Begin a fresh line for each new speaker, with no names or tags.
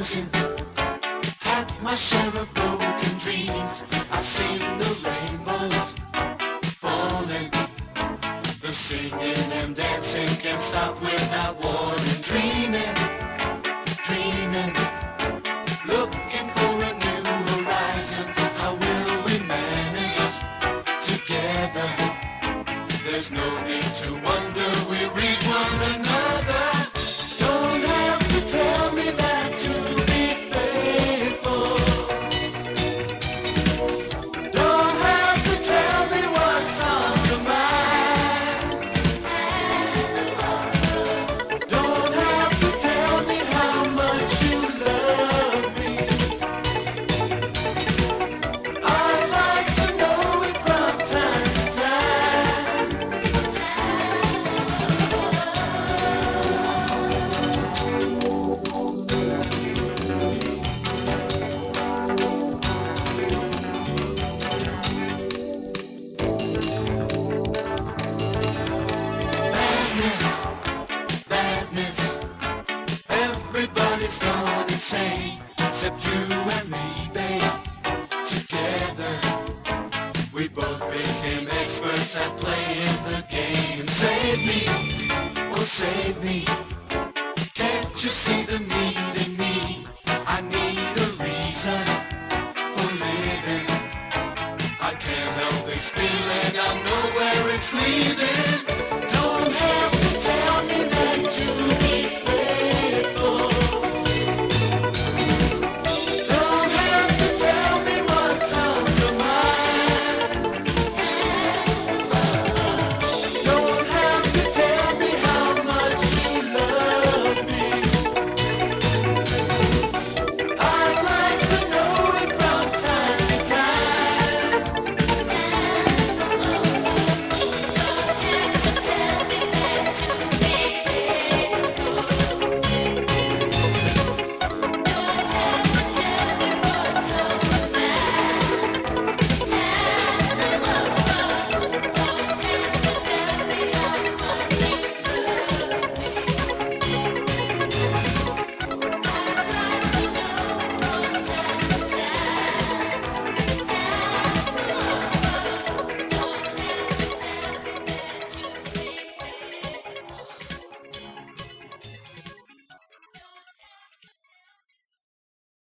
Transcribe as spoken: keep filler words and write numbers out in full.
losing, had my share of broken dreams. I've seen the rainbows falling, the singing and dancing can't stop without warning. Dreaming, dreaming, looking for a new horizon. How will we manage together? There's no need to wonder, we read one another. Don't have to tell me that to be faithful. Don't have to tell me what's on your mind. Don't have to tell me how much you love me. I'd like to know it from time to time. Badness, badness, everybody's gone insane except you and me, babe. Together, we both became experts at playing the game. Save me, oh save me, can't you see the need in me? I need a reason for living. I can't help this feeling, I know where it's leading.